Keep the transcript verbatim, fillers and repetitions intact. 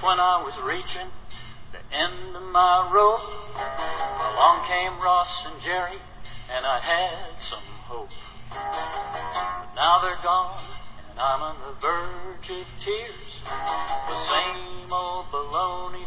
when I was reaching the end of my rope, along came Ross and Jerry, and I had some hope. But now they're gone, and I'm on the verge of tears. The same old baloney